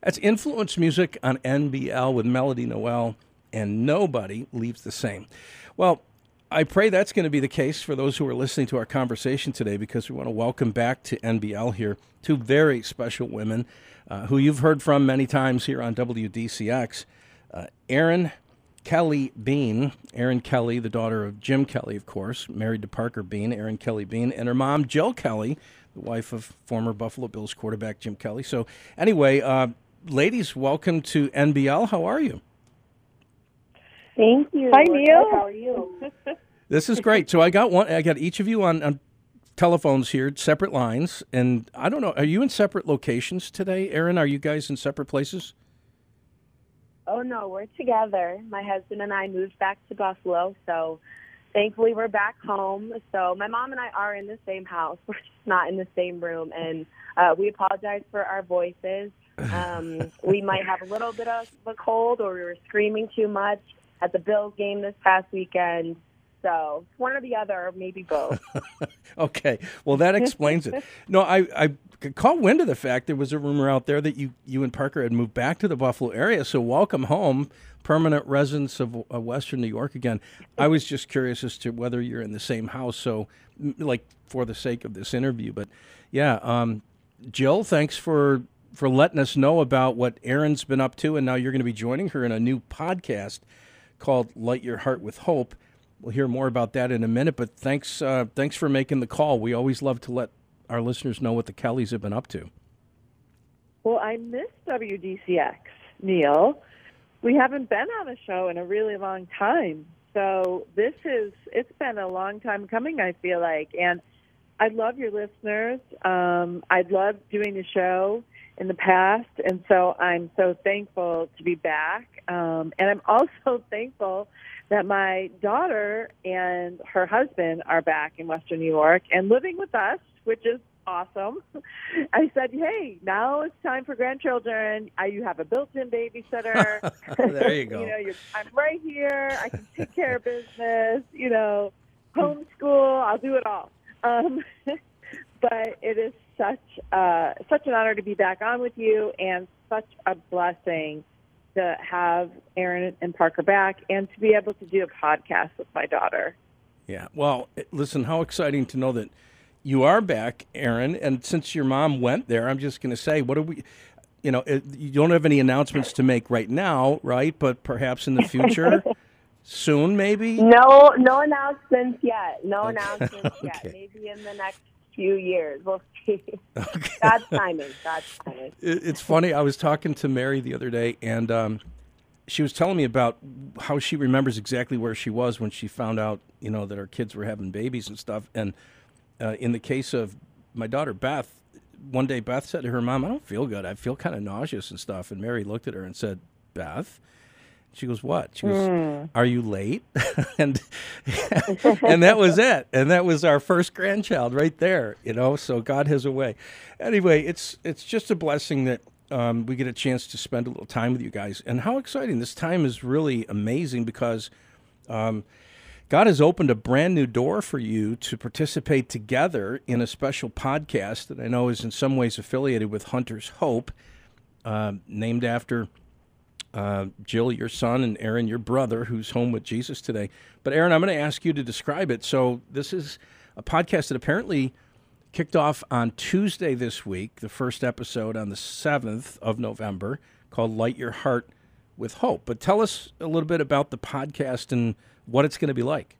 That's Influence Music on NBL with Melody Noel, and nobody leaves the same. Well, I pray that's going to be the case for those who are listening to our conversation today, because we want to welcome back to NBL here two very special women who you've heard from many times here on WDCX. Erin Kelly Bean, Erin Kelly, the daughter of Jim Kelly, of course, married to Parker Bean, Erin Kelly Bean, and her mom, Jill Kelly, the wife of former Buffalo Bills quarterback Jim Kelly. So anyway, ladies, welcome to NBL. How are you? Thank you. Hi, Neil. How are you? This is great. So I got each of you on telephones here, separate lines, and I don't know, are you in separate locations today? Erin, are you guys in separate places? Oh, no, we're together. My husband and I moved back to Buffalo, so thankfully we're back home. So my mom and I are in the same house. We're just not in the same room, and we apologize for our voices. We might have a little bit of a cold, or we were screaming too much at the Bills game this past weekend. So one or the other, or maybe both. Okay, well, that explains it. No, I caught wind of the fact there was a rumor out there that you and Parker had moved back to the Buffalo area, so welcome home, permanent residents of Western New York again. I was just curious as to whether you're in the same house, so, like, for the sake of this interview. But, yeah, Jill, thanks for letting us know about what Erin's been up to, and now you're going to be joining her in a new podcast called Light Your Heart with Hope. We'll hear more about that in a minute, but thanks for making the call. We always love to let our listeners know what the Kellys have been up to. Well, I miss WDCX, Neil. We haven't been on a show in a really long time. So it's been a long time coming, I feel like. And I love your listeners. I love doing the show in the past. And so I'm so thankful to be back. And I'm also thankful that my daughter and her husband are back in Western New York and living with us, which is awesome. I said, hey, now it's time for grandchildren. You have a built-in babysitter. There you go. I'm right here. I can take care of business, homeschool. I'll do it all. But it is such an honor to be back on with you, and such a blessing to have Erin and Parker back and to be able to do a podcast with my daughter. Yeah. Well, listen, how exciting to know that you are back, Erin. And since your mom went there, I'm just going to say, you don't have any announcements to make right now, right? But perhaps in the future, soon maybe? No announcements yet. No Okay. announcements yet. Okay. Maybe in the next few years. We'll see. Okay. God's timing. It's funny. I was talking to Mary the other day, and she was telling me about how she remembers exactly where she was when she found out, that her kids were having babies and stuff. And in the case of my daughter, Beth, one day Beth said to her mom, I don't feel good. I feel kind of nauseous and stuff. And Mary looked at her and said, Beth? She goes, what? She goes, are you late? and that was it. And that was our first grandchild right there, so God has a way. Anyway, it's just a blessing that we get a chance to spend a little time with you guys. And how exciting. This time is really amazing because God has opened a brand new door for you to participate together in a special podcast that I know is in some ways affiliated with Hunter's Hope, named after Jill, your son, and Erin, your brother, who's home with Jesus today. But Erin, I'm going to ask you to describe it. So this is a podcast that apparently kicked off on Tuesday this week, the first episode on the 7th of November, called Light Your Heart with Hope. But tell us a little bit about the podcast and what it's going to be like.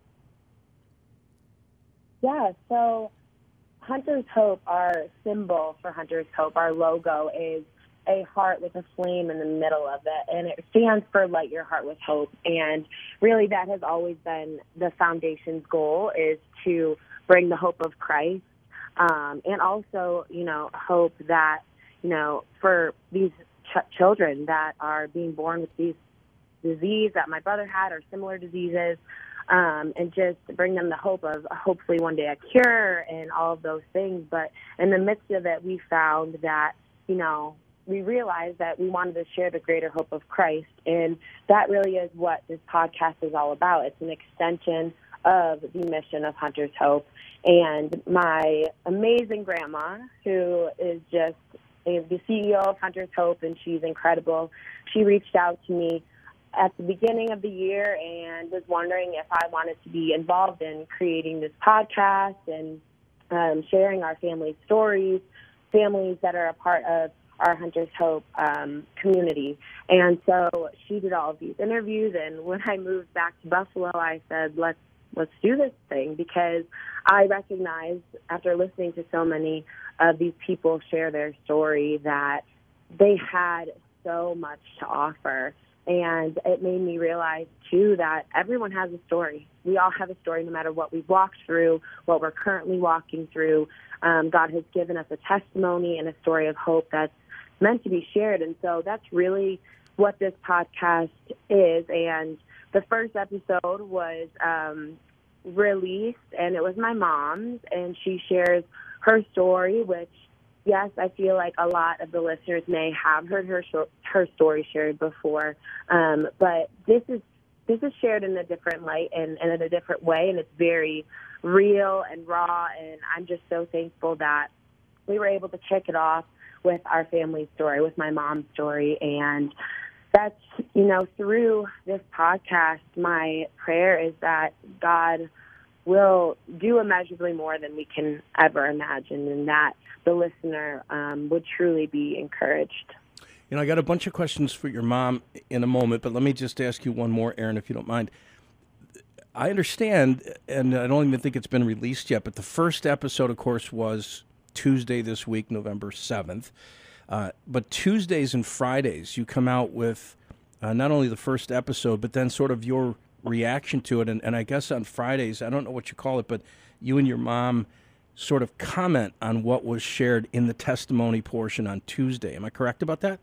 Yeah, so Hunter's Hope, our symbol for Hunter's Hope, our logo is a heart with a flame in the middle of it, and it stands for Light Your Heart with Hope. And really that has always been the foundation's goal, is to bring the hope of Christ, and also, hope that, for these children that are being born with these disease that my brother had, or similar diseases, and just bring them the hope of hopefully one day a cure and all of those things. But in the midst of it, we found that, we realized that we wanted to share the greater hope of Christ, and that really is what this podcast is all about. It's an extension of the mission of Hunter's Hope. And my amazing grandma, who is just the CEO of Hunter's Hope, and she's incredible. She reached out to me at the beginning of the year and was wondering if I wanted to be involved in creating this podcast and sharing our family stories, families that are a part of our Hunter's Hope community. And so she did all of these interviews, and when I moved back to Buffalo, I said, let's do this thing, because I recognized, after listening to so many of these people share their story, that they had so much to offer. And it made me realize, too, that everyone has a story. We all have a story, no matter what we've walked through, what we're currently walking through. God has given us a testimony and a story of hope that's meant to be shared. And so that's really what this podcast is. And the first episode was released, and it was my mom's, and she shares her story, which, yes, I feel like a lot of the listeners may have heard her story shared before, but this is shared in a different light and in a different way, and it's very real and raw, and I'm just so thankful that we were able to kick it off with our family story, with my mom's story. And that's, through this podcast, my prayer is that God will do immeasurably more than we can ever imagine, and that the listener would truly be encouraged. I got a bunch of questions for your mom in a moment, but let me just ask you one more, Erin, if you don't mind. I understand, and I don't even think it's been released yet, but the first episode, of course, was Tuesday this week, November 7th. But Tuesdays and Fridays, you come out with not only the first episode, but then sort of your reaction to it. And I guess on Fridays, I don't know what you call it, but you and your mom sort of comment on what was shared in the testimony portion on Tuesday. Am I correct about that?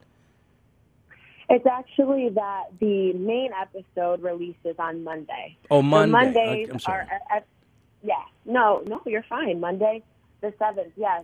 It's actually that the main episode releases on Monday. Oh, Monday. So Mondays I'm sorry. Yeah. No, you're fine. Monday the 7th, yes.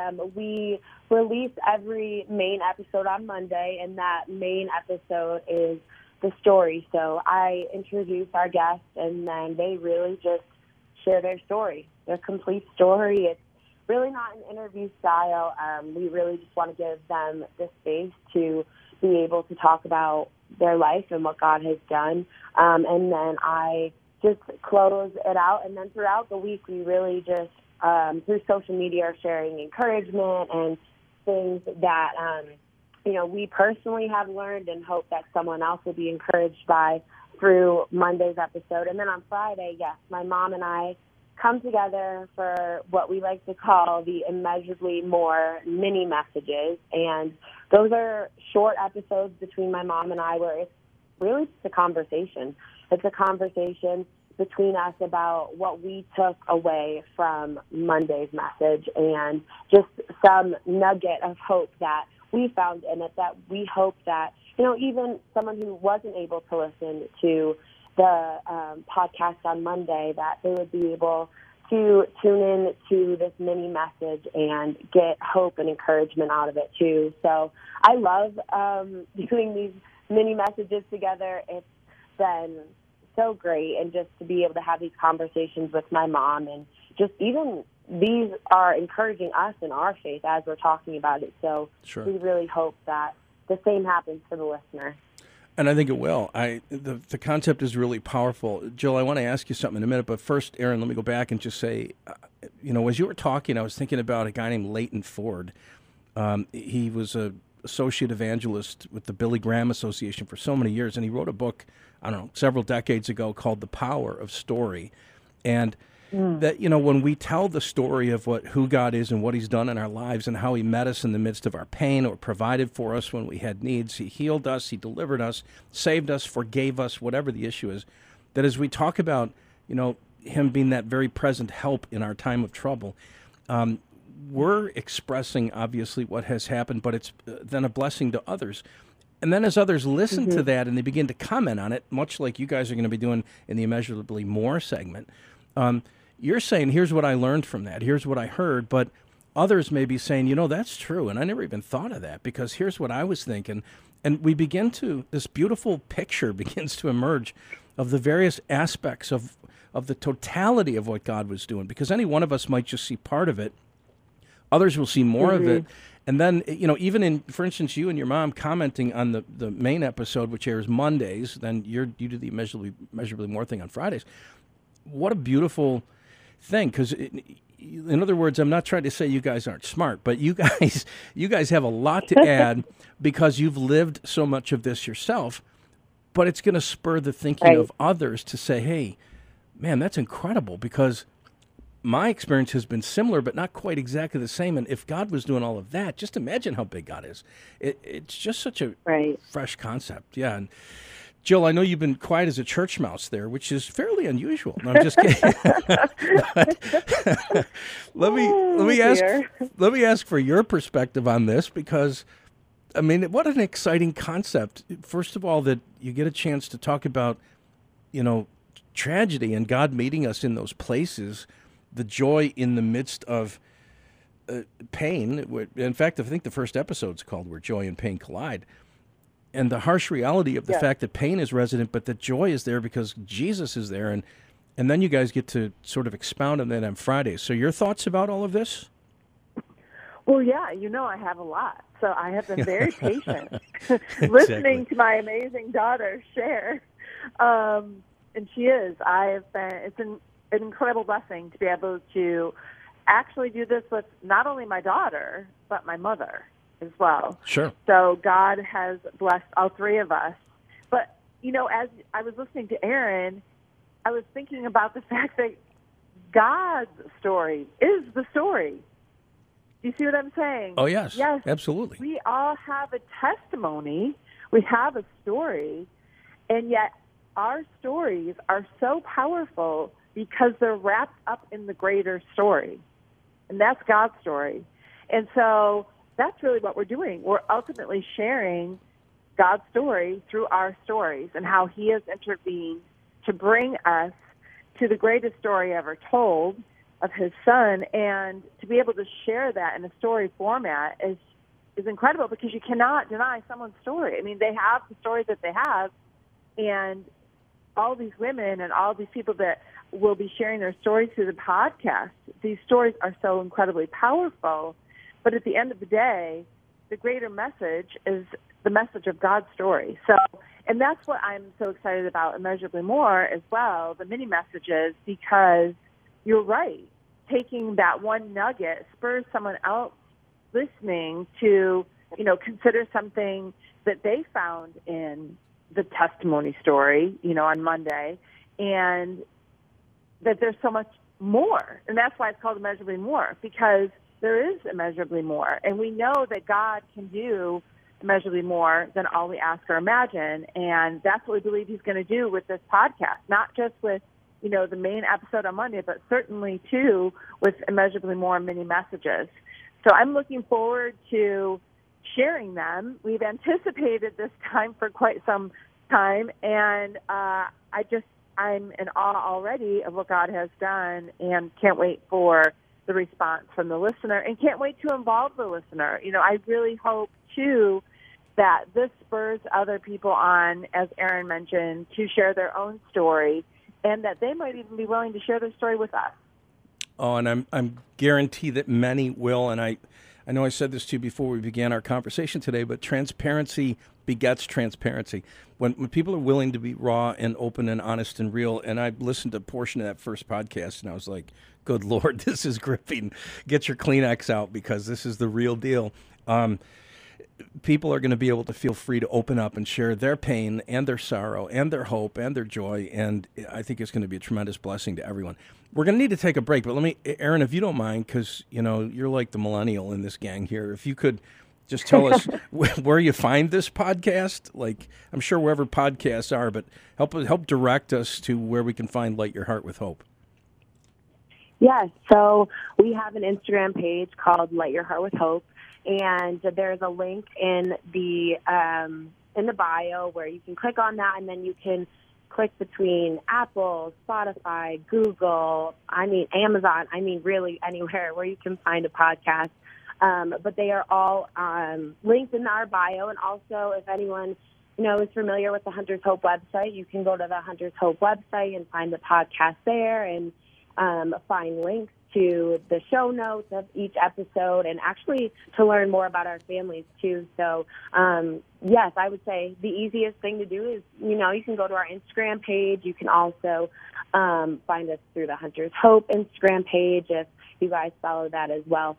We release every main episode on Monday, and that main episode is the story. So I introduce our guests, and then they really just share their story, their complete story. It's really not an interview style. We really just want to give them the space to be able to talk about their life and what God has done. And then I just close it out. And then throughout the week, we really just, through social media, are sharing encouragement and things that, we personally have learned, and hope that someone else will be encouraged by through Monday's episode. And then on Friday, yes, my mom and I come together for what we like to call the Immeasurably More mini messages. And those are short episodes between my mom and I where it's really just a conversation. It's a conversation between us about what we took away from Monday's message, and just some nugget of hope that we found in it, that we hope that, even someone who wasn't able to listen to the podcast on Monday, that they would be able to tune in to this mini message and get hope and encouragement out of it too. So I love doing these mini messages together. It's been so great, and just to be able to have these conversations with my mom, and just even these are encouraging us in our faith as we're talking about it. So Sure. We really hope that the same happens for the listener. And I think it will. The concept is really powerful. Jill, I want to ask you something in a minute, but first, Erin, let me go back and just say, as you were talking, I was thinking about a guy named Leighton Ford. He was an associate evangelist with the Billy Graham Association for so many years, and he wrote a book, several decades ago called The Power of Story. And that, when we tell the story of who God is and what he's done in our lives and how he met us in the midst of our pain, or provided for us when we had needs, he healed us, he delivered us, saved us, forgave us, whatever the issue is, that as we talk about, him being that very present help in our time of trouble, we're expressing, obviously, what has happened, but it's then a blessing to others. And then as others listen to that and they begin to comment on it, much like you guys are going to be doing in the Immeasurably More segment, you're saying, here's what I learned from that, here's what I heard, but others may be saying, that's true, and I never even thought of that, because here's what I was thinking. And we begin this beautiful picture begins to emerge of the various aspects of the totality of what God was doing, because any one of us might just see part of it. Others will see more of it. And then, even in, for instance, you and your mom commenting on the main episode, which airs Mondays, then you do the Immeasurably More thing on Fridays. What a beautiful thing. Because, in other words, I'm not trying to say you guys aren't smart, but you guys have a lot to add because you've lived so much of this yourself. But it's going to spur the thinking of others to say, hey, man, that's incredible, because my experience has been similar, but not quite exactly the same. And if God was doing all of that, just imagine how big God is. It's just such a fresh concept. Yeah. And Jill, I know you've been quiet as a church mouse there, which is fairly unusual. No, I'm just kidding. Let me ask for your perspective on this, because I mean, what an exciting concept. First of all, that you get a chance to talk about, tragedy and God meeting us in those places, the joy in the midst of pain. In fact, I think the first episode's called Where Joy and Pain Collide. And the harsh reality of the fact that pain is resident, but that joy is there because Jesus is there. And then you guys get to sort of expound on that on Fridays. So your thoughts about all of this? Well, yeah, I have a lot. So I have been very patient listening to my amazing daughter share. And she is. It's an incredible blessing to be able to actually do this with not only my daughter, but my mother as well. Sure. So God has blessed all three of us. But, as I was listening to Aaron, I was thinking about the fact that God's story is the story. Do you see what I'm saying? Oh, yes. Yes. Absolutely. We all have a testimony. We have a story. And yet our stories are so powerful because they're wrapped up in the greater story. And that's God's story. And so that's really what we're doing. We're ultimately sharing God's story through our stories and how He has intervened to bring us to the greatest story ever told of His Son. And to be able to share that in a story format is incredible, because you cannot deny someone's story. I mean, they have the story that they have, and all these women and all these people that will be sharing their stories through the podcast, these stories are so incredibly powerful. But at the end of the day, the greater message is the message of God's story. So, and that's what I'm so excited about Immeasurably More as well, the mini messages, because you're right. Taking that one nugget spurs someone else listening to, consider something that they found in the testimony story, on Monday, and that there's so much more. And that's why it's called Immeasurably More, because there is immeasurably more. And we know that God can do immeasurably more than all we ask or imagine. And that's what we believe He's going to do with this podcast, not just with, the main episode on Monday, but certainly, too, with Immeasurably More mini messages. So I'm looking forward to sharing them. We've anticipated this time for quite some time, and I'm in awe already of what God has done, and can't wait for the response from the listener, and can't wait to involve the listener. I really hope, too, that this spurs other people on, as Aaron mentioned, to share their own story, and that they might even be willing to share their story with us. Oh, and I'm guarantee that many will. And I know I said this to you before we began our conversation today, but transparency begets transparency. When people are willing to be raw and open and honest and real, and I listened to a portion of that first podcast, and I was like, good Lord, this is gripping. Get your Kleenex out, because this is the real deal. People are going to be able to feel free to open up and share their pain and their sorrow and their hope and their joy, and I think it's going to be a tremendous blessing to everyone. We're going to need to take a break, but Aaron, if you don't mind, because you're like the millennial in this gang here, if you could just tell us where you find this podcast. Like, I'm sure wherever podcasts are, but help direct us to where we can find Light Your Heart with Hope. Yes, so we have an Instagram page called Light Your Heart with Hope, and there's a link in the bio where you can click on that, and then you can click between Apple, Spotify, Google, Amazon, really anywhere where you can find a podcast. But they are all linked in our bio, and also if anyone is familiar with the Hunter's Hope website, you can go to the Hunter's Hope website and find the podcast there, and find links to the show notes of each episode and actually to learn more about our families too. So, yes, I would say the easiest thing to do is, you can go to our Instagram page. You can also find us through the Hunters Hope Instagram page if you guys follow that as well.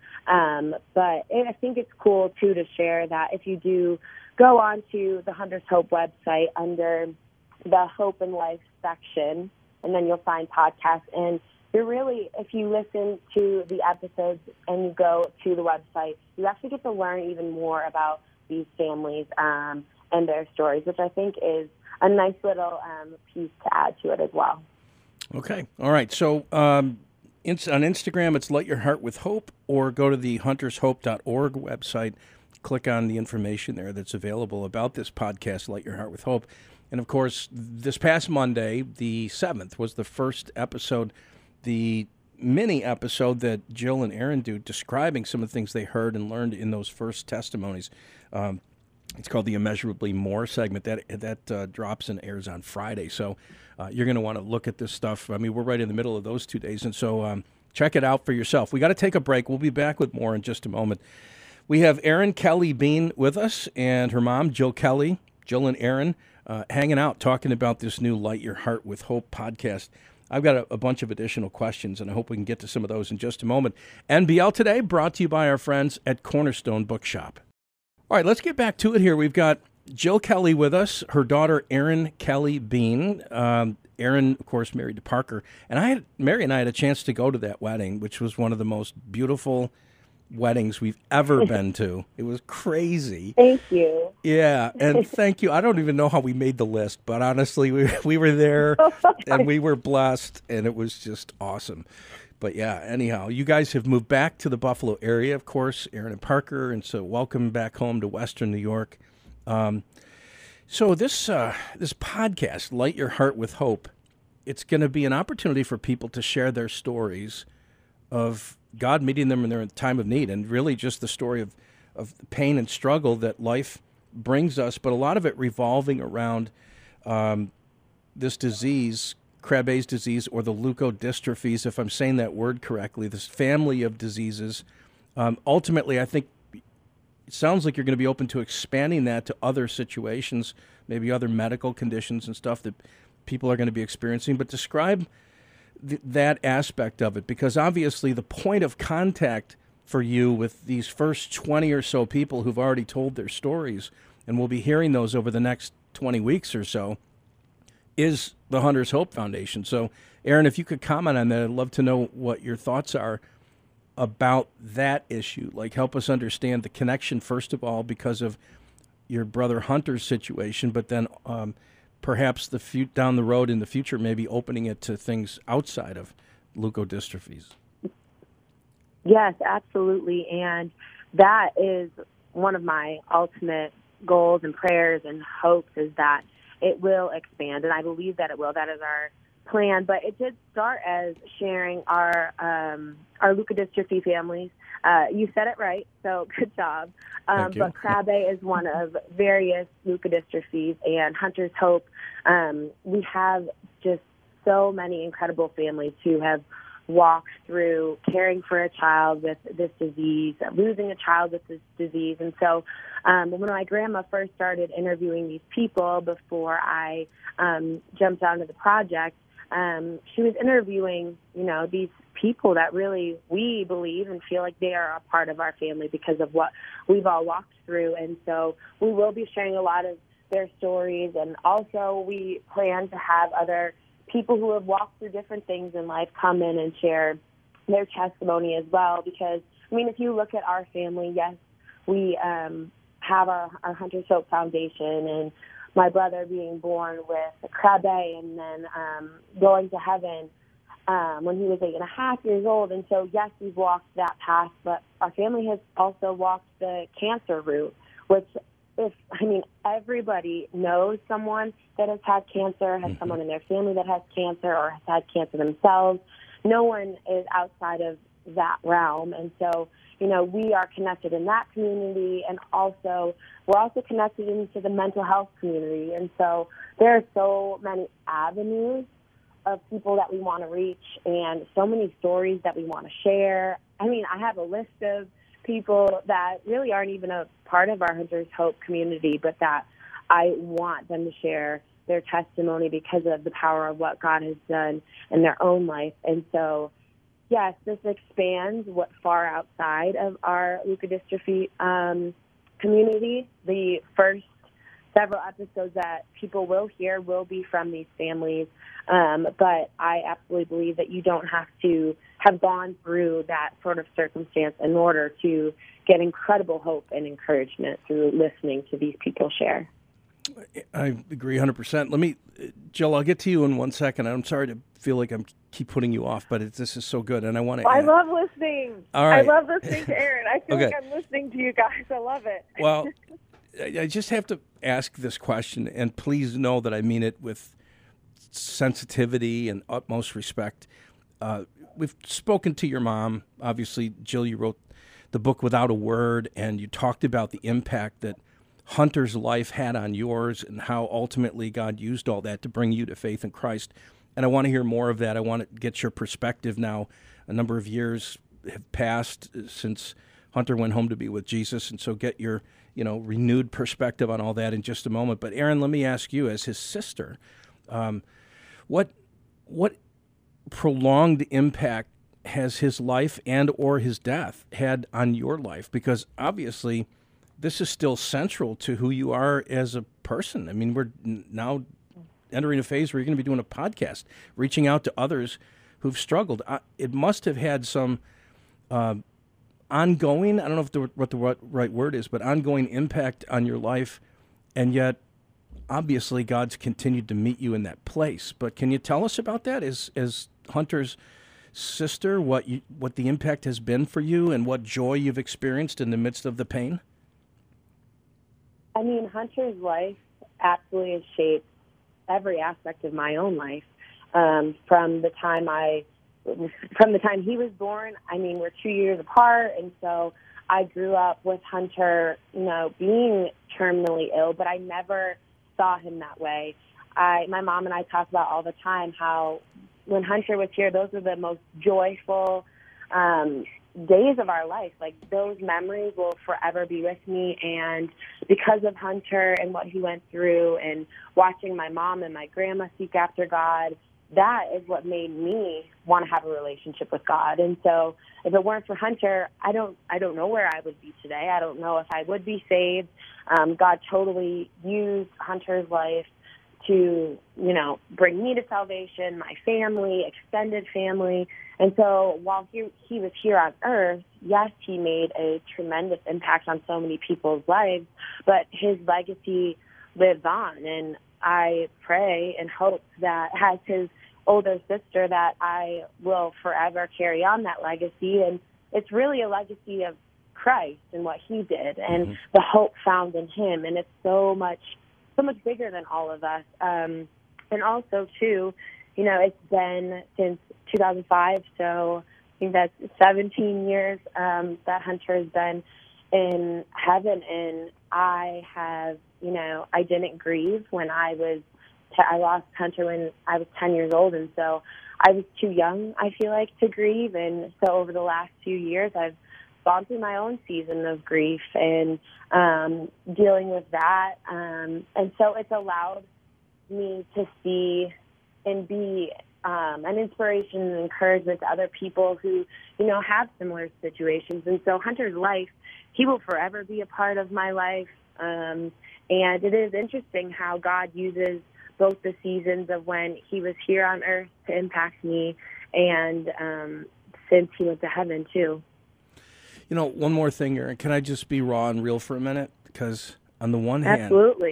But I think it's cool, too, to share that if you do go onto the Hunters Hope website under the Hope and Life section, and then you'll find podcasts. And if you listen to the episodes and you go to the website, you actually get to learn even more about these families and their stories, which I think is a nice little piece to add to it as well. Okay. All right. So on Instagram, it's Light Your Heart with Hope, or go to the huntershope.org website. Click on the information there that's available about this podcast, Light Your Heart with Hope. And, of course, this past Monday, the 7th, was the first episode, the mini episode that Jill and Aaron do, describing some of the things they heard and learned in those first testimonies. It's called the Immeasurably More segment. That drops and airs on Friday. So you're going to want to look at this stuff. I mean, we're right in the middle of those 2 days. And so check it out for yourself. We got to take a break. We'll be back with more in just a moment. We have Erin Kelly Bean with us and her mom, Jill Kelly. Jill and Aaron hanging out, talking about this new Light Your Heart with Hope podcast. I've got a bunch of additional questions, and I hope we can get to some of those in just a moment. NBL Today, brought to you by our friends at Cornerstone Bookshop. All right, let's get back to it here. We've got Jill Kelly with us, her daughter, Erin Kelly Bean. Erin, of course, married to Parker. And Mary and I had a chance to go to that wedding, which was one of the most beautiful weddings we've ever been to. It was crazy. Thank you. Yeah, and thank you. I don't even know how we made the list, but honestly, we were there, and we were blessed, and it was just awesome. But yeah, anyhow, you guys have moved back to the Buffalo area, of course, Aaron and Parker, and so welcome back home to Western New York. So this podcast, Light Your Heart with Hope, it's going to be an opportunity for people to share their stories of God meeting them in their time of need, and really just the story of pain and struggle that life brings us, but a lot of it revolving around this disease, Krabbe's disease, or the leukodystrophies, if I'm saying that word correctly, this family of diseases. Ultimately, I think it sounds like you're going to be open to expanding that to other situations, maybe other medical conditions and stuff that people are going to be experiencing, but describe that aspect of it, because obviously the point of contact for you with these first 20 or so people who've already told their stories, and we'll be hearing those over the next 20 weeks or so, is the Hunters Hope Foundation. So, Aaron, if you could comment on that, I'd love to know what your thoughts are about that issue. Like, help us understand the connection, first of all, because of your brother Hunter's situation, but then perhaps down the road in the future, maybe opening it to things outside of leukodystrophies. Yes, absolutely. And that is one of my ultimate goals and prayers and hopes, is that it will expand. And I believe that it will. That is our plan. But it did start as sharing our leukodystrophy families. You said it right, so good job. But Krabbe is one of various leukodystrophies, and Hunter's Hope. We have just so many incredible families who have walked through caring for a child with this disease, losing a child with this disease. And so when my grandma first started interviewing these people before I jumped onto the project, she was interviewing, these people that really we believe and feel like they are a part of our family because of what we've all walked through. And so we will be sharing a lot of their stories, and also we plan to have other people who have walked through different things in life come in and share their testimony as well. Because, if you look at our family, yes, we have our Hunters Hope Foundation, and my brother being born with Krabbe and then going to heaven when he was 8.5 years old. And so, yes, we've walked that path, but our family has also walked the cancer route, which everybody knows someone that has had cancer, has someone in their family that has cancer or has had cancer themselves. No one is outside of that realm. And so, we are connected in that community, and we're also connected into the mental health community. And so there are so many avenues of people that we want to reach and so many stories that we want to share. I mean, I have a list of people that really aren't even a part of our Hunters Hope community, but that I want them to share their testimony because of the power of what God has done in their own life. And so, yes, this expands what far outside of our leukodystrophy community. The first several episodes that people will hear will be from these families, but I absolutely believe that you don't have to have gone through that sort of circumstance in order to get incredible hope and encouragement through listening to these people share. I agree 100%. Let me, Jill, I'll get to you in 1 second. I'm sorry to feel like I'm keep putting you off, but this is so good, and I want to. I love listening. All right. I love listening to Aaron. I feel Okay. like I'm listening to you guys. I love it. Well, I just have to ask this question, and please know that I mean it with sensitivity and utmost respect. We've spoken to your mom. Obviously, Jill, you wrote the book Without a Word, and you talked about the impact that Hunter's life had on yours and how ultimately God used all that to bring you to faith in Christ. And I want to hear more of that. I want to get your perspective now. A number of years have passed since Hunter went home to be with Jesus, and so get your renewed perspective on all that in just a moment. But Aaron, let me ask you, as his sister, what prolonged impact has his life and or his death had on your life? Because obviously this is still central to who you are as a person. I mean, we're now entering a phase where you're going to be doing a podcast, reaching out to others who've struggled. It must have had some ongoing, I don't know what the right word is, but ongoing impact on your life, and yet obviously God's continued to meet you in that place. But can you tell us about that as Hunter's sister, what the impact has been for you and what joy you've experienced in the midst of the pain? I mean, Hunter's life absolutely has shaped every aspect of my own life. From the time he was born, I mean, we're 2 years apart, and so I grew up with Hunter, being terminally ill, but I never saw him that way. My mom and I talk about all the time how when Hunter was here, those were the most joyful days of our life. Like, those memories will forever be with me, and because of Hunter and what he went through and watching my mom and my grandma seek after God, that is what made me want to have a relationship with God. And so if it weren't for Hunter, I don't know where I would be today. I don't know if I would be saved. God totally used Hunter's life to, bring me to salvation, my family, extended family. And so while he was here on earth, yes, he made a tremendous impact on so many people's lives, but his legacy lives on. And I pray and hope that as his older sister that I will forever carry on that legacy. And it's really a legacy of Christ and what he did and the hope found in him. And it's so much bigger than all of us. And also, too, it's been since 2005, so I think that's 17 years that Hunter has been in heaven. And I have, I didn't grieve when I lost Hunter when I was 10 years old, and so I was too young, I feel like, to grieve. And so over the last few years, I've gone through my own season of grief and dealing with that. And so it's allowed me to see and be an inspiration and encouragement to other people who, have similar situations. And so Hunter's life, he will forever be a part of my life. And it is interesting how God uses both the seasons of when he was here on earth to impact me and since he went to heaven, too. One more thing, Aaron. Can I just be raw and real for a minute? Because on the one hand,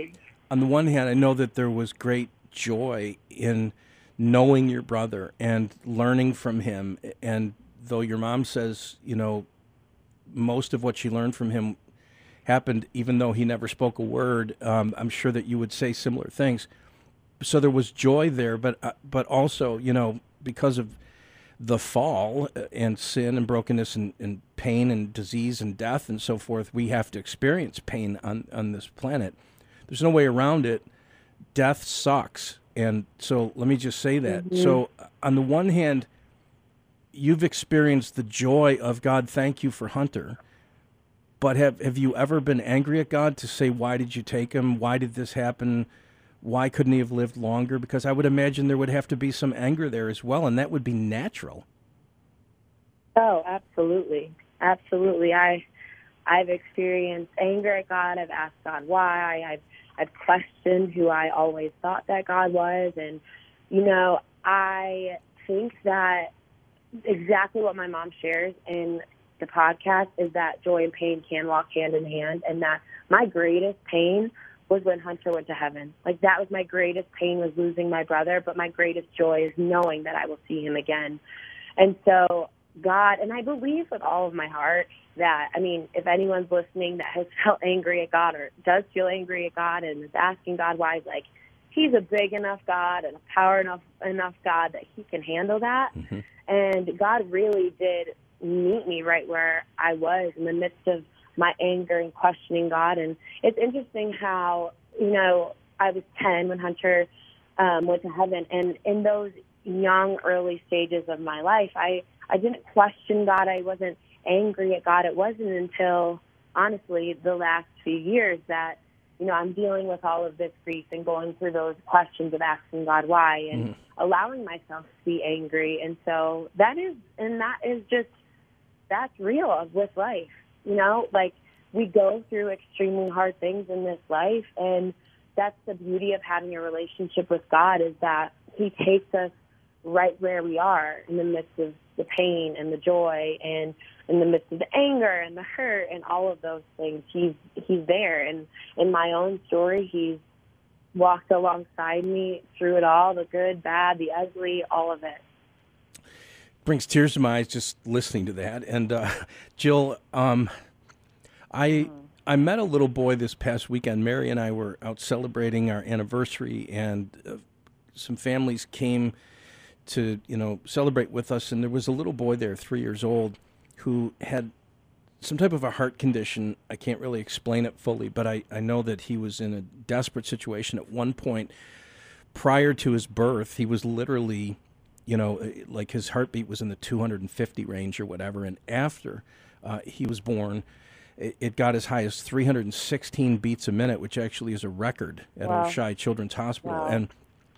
I know that there was great joy in knowing your brother and learning from him. And though your mom says, most of what she learned from him happened even though he never spoke a word, I'm sure that you would say similar things. So there was joy there, but also, because of the fall and sin and brokenness and pain and disease and death and so forth, we have to experience pain on this planet. There's no way around it. Death sucks. And so let me just say that. So on the one hand, you've experienced the joy of God, thank you for Hunter. But have you ever been angry at God to say, why did you take him? Why did this happen? Why couldn't he have lived longer? Because I would imagine there would have to be some anger there as well, and that would be natural. Oh, absolutely. Absolutely. I've experienced anger at God. I've asked God why. I've questioned who I always thought that God was. And, I think that exactly what my mom shares in the podcast is that joy and pain can walk hand in hand, and that my greatest pain was when Hunter went to heaven. Like, that was my greatest pain, was losing my brother, but my greatest joy is knowing that I will see him again. And so God, and I believe with all of my heart that, if anyone's listening that has felt angry at God or does feel angry at God and is asking God why, like, he's a big enough God and a power enough God that he can handle that. Mm-hmm. And God really did meet me right where I was in the midst of my anger and questioning God. And it's interesting how, I was 10 when Hunter went to heaven. And in those young, early stages of my life, I didn't question God. I wasn't angry at God. It wasn't until, honestly, the last few years that, I'm dealing with all of this grief and going through those questions of asking God why and allowing myself to be angry. And so that's real with life. Like, we go through extremely hard things in this life, and that's the beauty of having a relationship with God, is that he takes us right where we are in the midst of the pain and the joy, and in the midst of the anger and the hurt and all of those things. He's there. And in my own story, he's walked alongside me through it all, the good, bad, the ugly, all of it. Brings tears to my eyes just listening to that. And Jill, I met a little boy this past weekend. Mary and I were out celebrating our anniversary, and some families came to celebrate with us, and there was a little boy there, 3 years old, who had some type of a heart condition. I can't really explain it fully, but I know that he was in a desperate situation. At one point prior to his birth, he was literally, like, his heartbeat was in the 250 range or whatever, and after he was born, it got as high as 316 beats a minute, which actually is a record at Oshai Children's Hospital. Wow. And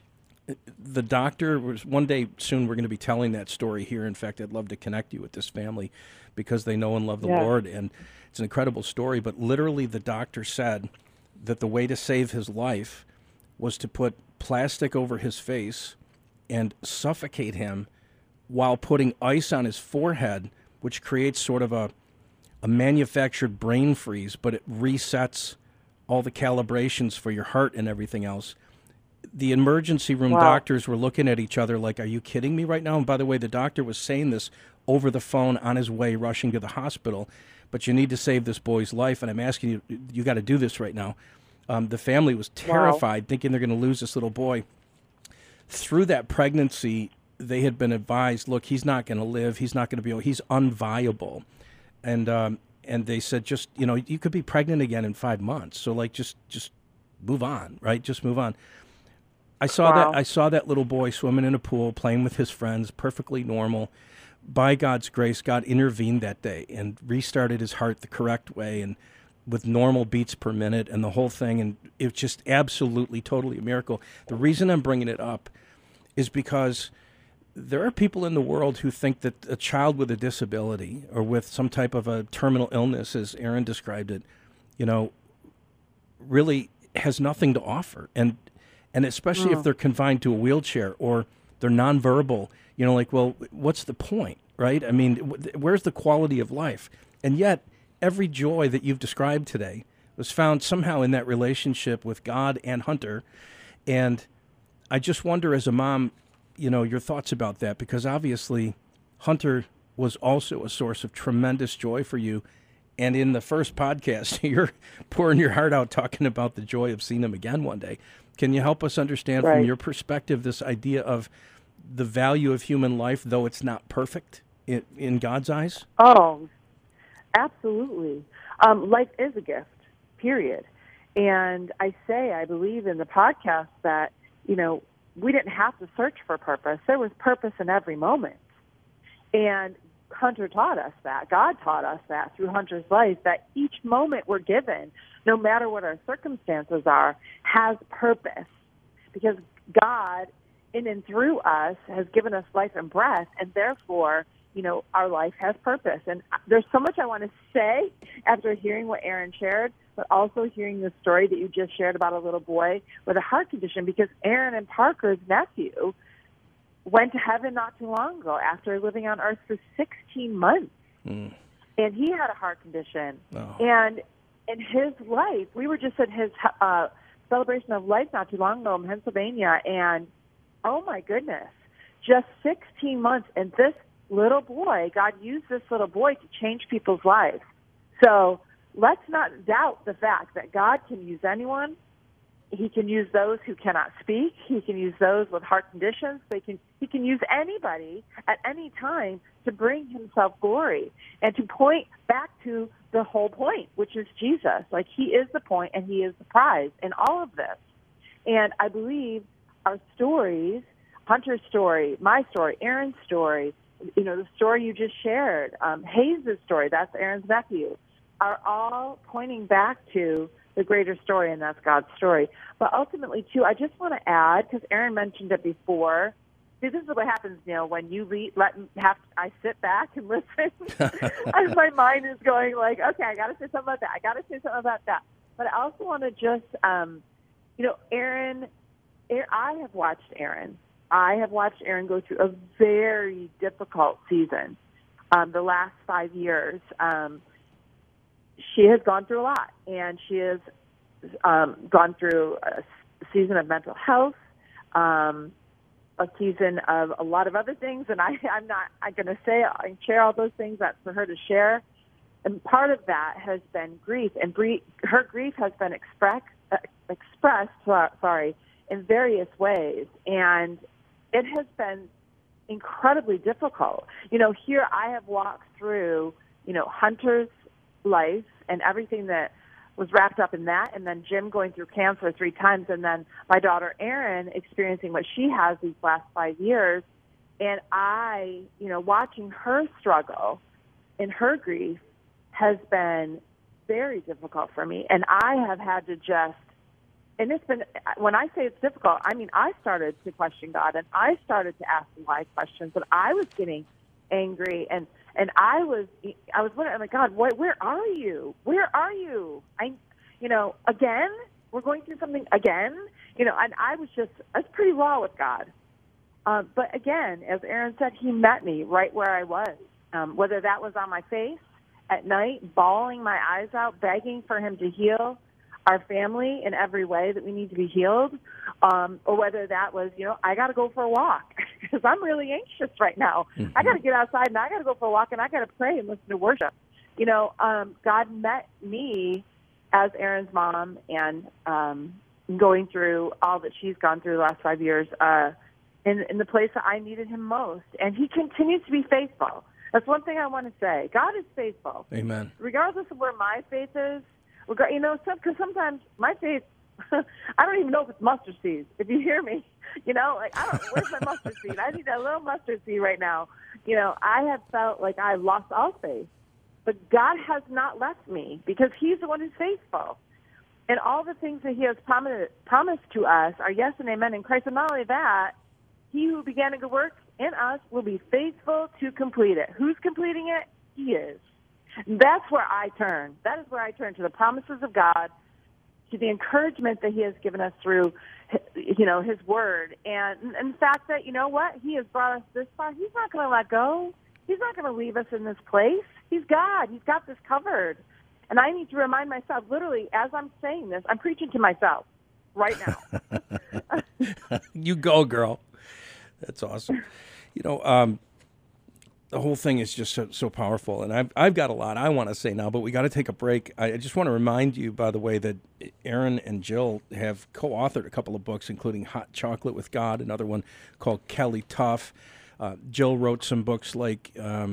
the doctor was, one day soon we're going to be telling that story here. In fact, I'd love to connect you with this family because they know and love the Lord, and it's an incredible story. But literally the doctor said that the way to save his life was to put plastic over his face and suffocate him while putting ice on his forehead, which creates sort of a manufactured brain freeze, but it resets all the calibrations for your heart and everything else. The emergency room doctors were looking at each other like, are you kidding me right now? And by the way, the doctor was saying this over the phone on his way rushing to the hospital, but you need to save this boy's life, and I'm asking you, you got to do this right now. The family was terrified, thinking they're going to lose this little boy. Through that pregnancy, they had been advised, look, he's not going to live. He's not going to be, he's unviable. And they said, just, you could be pregnant again in 5 months. So, like, just move on, right? Just move on. I saw that little boy swimming in a pool, playing with his friends, perfectly normal. By God's grace, God intervened that day and restarted his heart the correct way and with normal beats per minute and the whole thing. And it was just absolutely, totally a miracle. The reason I'm bringing it up is because there are people in the world who think that a child with a disability or with some type of a terminal illness, as Aaron described it, really has nothing to offer. And especially if they're confined to a wheelchair or they're nonverbal, well, what's the point, right? I mean, where's the quality of life? And yet, every joy that you've described today was found somehow in that relationship with God and Hunter. And I just wonder, as a mom, your thoughts about that, because obviously Hunter was also a source of tremendous joy for you. And in the first podcast, you're pouring your heart out talking about the joy of seeing him again one day. Can you help us understand from your perspective this idea of the value of human life, though it's not perfect in God's eyes? Oh, absolutely. Life is a gift, period. And I believe in the podcast that, we didn't have to search for purpose. There was purpose in every moment. And Hunter taught us that. God taught us that through Hunter's life, that each moment we're given, no matter what our circumstances are, has purpose. Because God, in and through us, has given us life and breath, and therefore, our life has purpose. And there's so much I want to say after hearing what Aaron shared, but also hearing the story that you just shared about a little boy with a heart condition, because Aaron and Parker's nephew went to heaven not too long ago after living on earth for 16 months. And he had a heart condition. Oh. And in his life, we were just at his celebration of life not too long ago in Pennsylvania, and oh my goodness, just 16 months. And this little boy, God used this little boy to change people's lives. So let's not doubt the fact that God can use anyone. He can use those who cannot speak. He can use those with heart conditions. He can use anybody at any time to bring himself glory and to point back to the whole point, which is Jesus. Like, he is the point and he is the prize in all of this. And I believe our stories, Hunter's story, my story, Aaron's story, the story you just shared, Hayes' story, that's Aaron's nephew, are all pointing back to the greater story, and that's God's story. But ultimately, too, I just want to add, because Aaron mentioned it before. See, this is what happens, Neil, when you I sit back and listen, as my mind is going like, okay, I got to say something about that. I got to say something about that. But I also want to just, Aaron, I have watched Aaron. Go through a very difficult season. The last 5 years, she has gone through a lot, and she has gone through a season of mental health, a season of a lot of other things, and I'm going to say and share all those things. That's for her to share. And part of that has been grief, and her grief has been expressed in various ways, and it has been incredibly difficult. Here I have walked through, Hunter's life and everything that was wrapped up in that, and then Jim going through cancer 3 times, and then my daughter Erin experiencing what she has these last 5 years, and I, watching her struggle in her grief has been very difficult for me, and I have had to and it's been, when I say it's difficult, I mean, I started to question God, and I started to ask why questions, and I was getting angry, and I was wondering, I'm like, God, where are you? Where are you? Again, we're going through something again, and I was pretty raw with God. But again, as Aaron said, he met me right where I was, whether that was on my face at night, bawling my eyes out, begging for him to heal our family in every way that we need to be healed, or whether that was, I got to go for a walk because I'm really anxious right now. Mm-hmm. I got to get outside and I got to go for a walk and I got to pray and listen to worship. God met me as Aaron's mom and going through all that she's gone through the last 5 years in the place that I needed him most. And he continues to be faithful. That's one thing I want to say. God is faithful. Amen. Regardless of where my faith is, because sometimes my faith, I don't even know if it's mustard seed. If you hear me, where's my mustard seed? I need a little mustard seed right now. I have felt like I lost all faith, but God has not left me because he's the one who's faithful. And all the things that he has promised to us are yes and amen in Christ. And not only that, he who began a good work in us will be faithful to complete it. Who's completing it? He is. That's where I turn. That is where I turn to the promises of God, to the encouragement that he has given us through, his word. And the fact that, he has brought us this far. He's not going to let go. He's not going to leave us in this place. He's God. He's got this covered. And I need to remind myself, literally, as I'm saying this, I'm preaching to myself right now. You go, girl. That's awesome. The whole thing is just so powerful, and I've got a lot I want to say now, but we got to take a break. I just want to remind you, by the way, that Aaron and Jill have co-authored a couple of books, including Hot Chocolate with God, another one called Kelly Tough. Jill wrote some books like,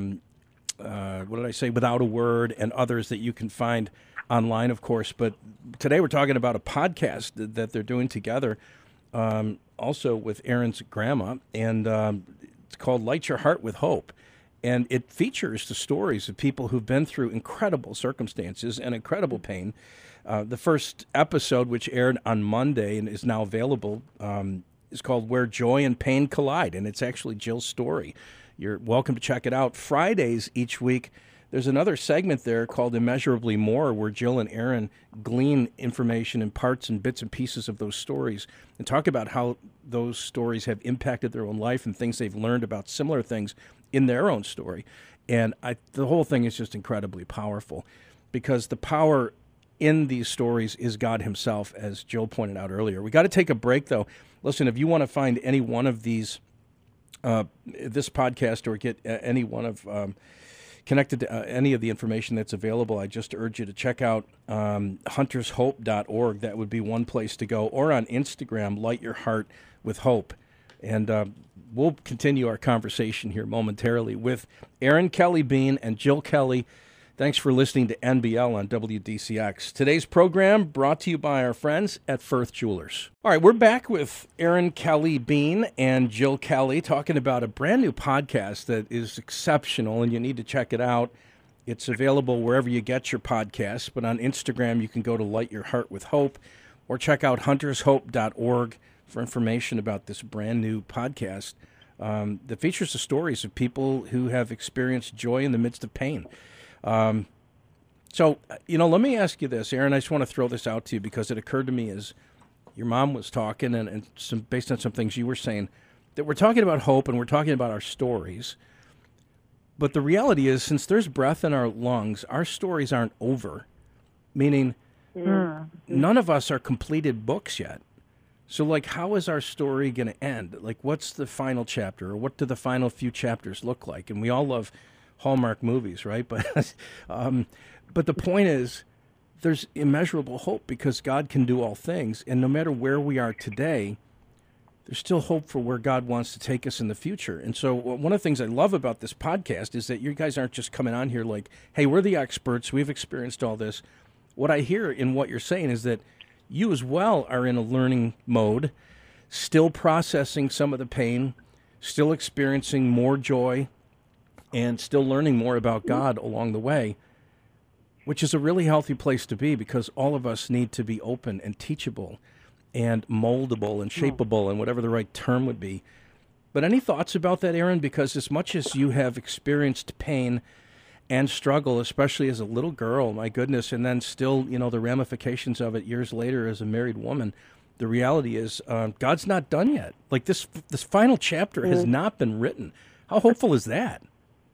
Without a Word, and others that you can find online, of course. But today we're talking about a podcast that they're doing together also with Aaron's grandma, and it's called Light Your Heart with Hope. And it features the stories of people who've been through incredible circumstances and incredible pain. The first episode, which aired on Monday and is now available, is called Where Joy and Pain Collide, and it's actually Jill's story. You're welcome to check it out. Fridays each week, there's another segment there called Immeasurably More, where Jill and Aaron glean information and parts and bits and pieces of those stories and talk about how those stories have impacted their own life and things they've learned about similar things in their own story. And the whole thing is just incredibly powerful, because the power in these stories is God himself, as Jill pointed out earlier. We got to take a break, though. Listen, if you want to find any one of these, this podcast, or get any one of connected to any of the information that's available, I just urge you to check out huntershope.org. That would be one place to go. Or on Instagram, Light Your Heart with Hope. And we'll continue our conversation here momentarily with Aaron Kelly Bean and Jill Kelly. Thanks for listening to NBL on WDCX. Today's program brought to you by our friends at Firth Jewelers. All right, we're back with Aaron Kelly Bean and Jill Kelly talking about a brand new podcast that is exceptional, and you need to check it out. It's available wherever you get your podcasts, but on Instagram you can go to Light Your Heart with Hope, or check out huntershope.org for information about this brand new podcast that features the stories of people who have experienced joy in the midst of pain. So, let me ask you this, Aaron. I just want to throw this out to you because it occurred to me as your mom was talking and based on some things you were saying, that we're talking about hope and we're talking about our stories. But the reality is, since there's breath in our lungs, our stories aren't over, meaning none of us are completed books yet. So, how is our story going to end? What's the final chapter, or what do the final few chapters look like? And we all love Hallmark movies, right? But the point is, there's immeasurable hope because God can do all things. And no matter where we are today, there's still hope for where God wants to take us in the future. And so one of the things I love about this podcast is that you guys aren't just coming on here like, hey, we're the experts, we've experienced all this. What I hear in what you're saying is that you as well are in a learning mode, still processing some of the pain, still experiencing more joy, and still learning more about God along the way, which is a really healthy place to be, because all of us need to be open and teachable and moldable and shapeable and whatever the right term would be. But any thoughts about that, Aaron? Because as much as you have experienced pain and struggle, especially as a little girl, my goodness, and then still, the ramifications of it years later as a married woman, the reality is God's not done yet. This final chapter has not been written. How hopeful is that?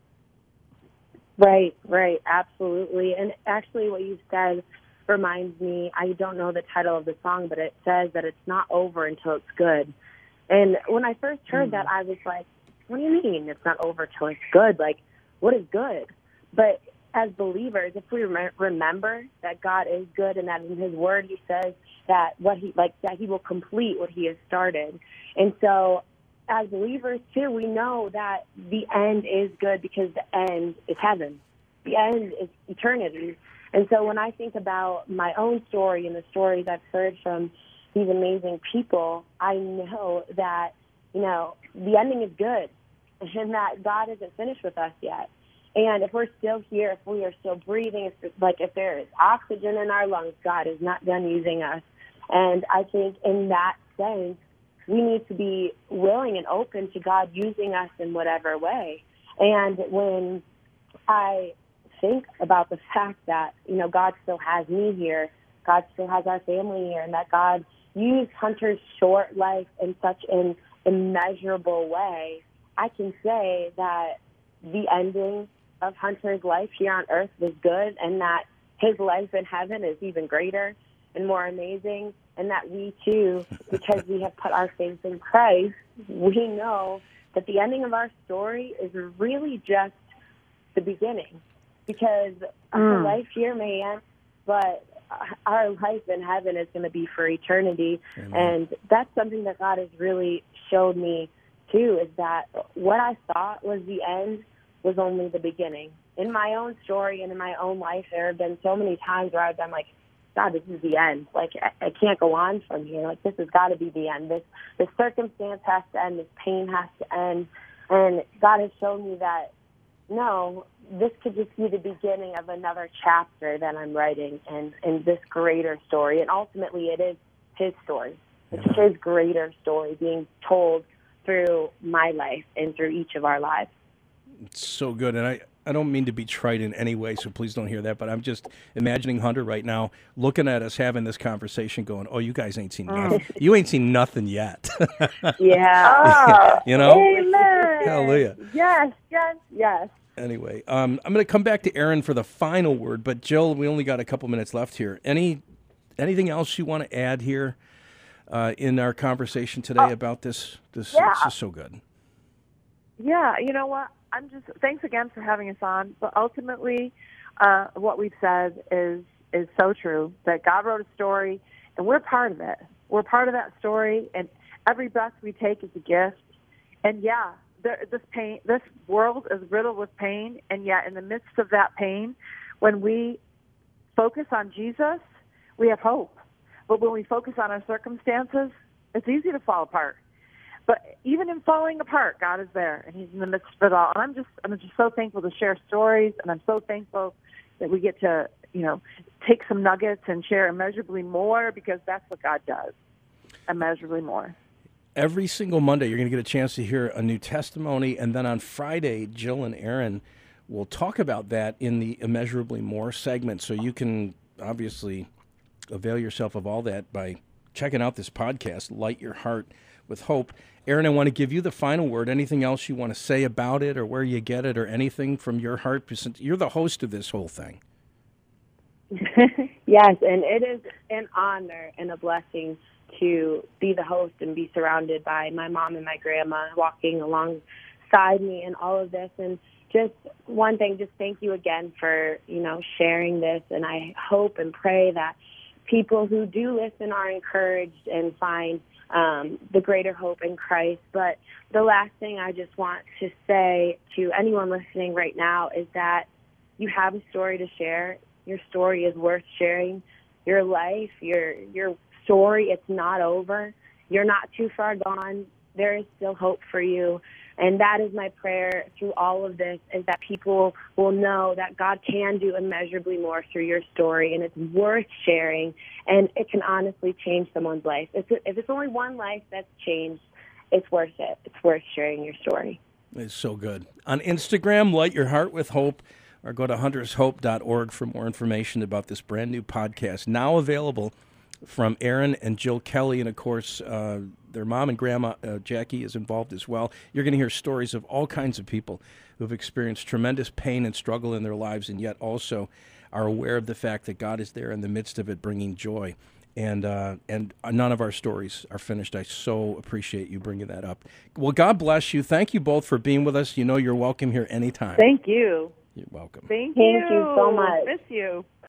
Right, absolutely. And actually what you said reminds me, I don't know the title of the song, but it says that it's not over until it's good. And when I first heard that, I was like, what do you mean it's not over till it's good? What is good? But as believers, if we remember that God is good and that in his word he says that that he will complete what he has started. And so as believers, too, we know that the end is good because the end is heaven. The end is eternity. And so when I think about my own story and the stories I've heard from these amazing people, I know that, the ending is good and that God isn't finished with us yet. And if we're still here, if we are still breathing, if there is oxygen in our lungs, God is not done using us. And I think in that sense, we need to be willing and open to God using us in whatever way. And when I think about the fact that, God still has me here, God still has our family here, and that God used Hunter's short life in such an immeasurable way, I can say that the ending of Hunter's life here on earth was good, and that his life in heaven is even greater and more amazing. And that we, too, because we have put our faith in Christ, we know that the ending of our story is really just the beginning. Because our life here may end, but our life in heaven is going to be for eternity. Amen. And that's something that God has really showed me, too, is that what I thought was the end was only the beginning. In my own story and in my own life, there have been so many times where I've been like, God, this is the end. Like, I can't go on from here. Like, this has got to be the end. This circumstance has to end. This pain has to end. And God has shown me that, no, this could just be the beginning of another chapter that I'm writing in this greater story. And ultimately, it is his story. It's his greater story being told through my life and through each of our lives. It's so good. And I don't mean to be trite in any way, so please don't hear that, but I'm just imagining Hunter right now looking at us having this conversation going, oh, you guys ain't seen nothing. You ain't seen nothing yet. Yeah. You know? Amen. Hallelujah. Yes, yes, yes. Anyway, I'm going to come back to Aaron for the final word, but Jill, we only got a couple minutes left here. Anything else you want to add here in our conversation today about this? This is so good. Yeah, you know what? Thanks again for having us on. But ultimately, what we've said is so true, that God wrote a story, and we're part of it. We're part of that story, and every breath we take is a gift. And yeah, this world is riddled with pain, and yet in the midst of that pain, when we focus on Jesus, we have hope. But when we focus on our circumstances, it's easy to fall apart. But even in falling apart, God is there, and he's in the midst of it all. And I'm just so thankful to share stories, and I'm so thankful that we get to, take some nuggets and share immeasurably more, because that's what God does, immeasurably more. Every single Monday, you're going to get a chance to hear a new testimony, and then on Friday, Jill and Aaron will talk about that in the Immeasurably More segment, so you can obviously avail yourself of all that by checking out this podcast, Light Your Heart with Hope. Aaron, I want to give you the final word. Anything else you want to say about it or where you get it or anything from your heart? Since you're the host of this whole thing. Yes, and it is an honor and a blessing to be the host and be surrounded by my mom and my grandma walking alongside me in all of this. And just one thing, just thank you again for, sharing this. And I hope and pray that people who do listen are encouraged and find the greater hope in Christ. But the last thing I just want to say to anyone listening right now is that you have a story to share. Your story is worth sharing. Your life, your story, it's not over. You're not too far gone. There is still hope for you. And that is my prayer through all of this, is that people will know that God can do immeasurably more through your story, and it's worth sharing, and it can honestly change someone's life. If it's only one life that's changed, it's worth it. It's worth sharing your story. It's so good. On Instagram, Light Your Heart with Hope, or go to huntershope.org for more information about this brand new podcast, now available from Aaron and Jill Kelly, and of course, their mom and grandma, Jackie, is involved as well. You're going to hear stories of all kinds of people who have experienced tremendous pain and struggle in their lives, and yet also are aware of the fact that God is there in the midst of it, bringing joy. And none of our stories are finished. I so appreciate you bringing that up. Well, God bless you. Thank you both for being with us. You're welcome here anytime. Thank you. You're welcome. Thank you so much. Miss you.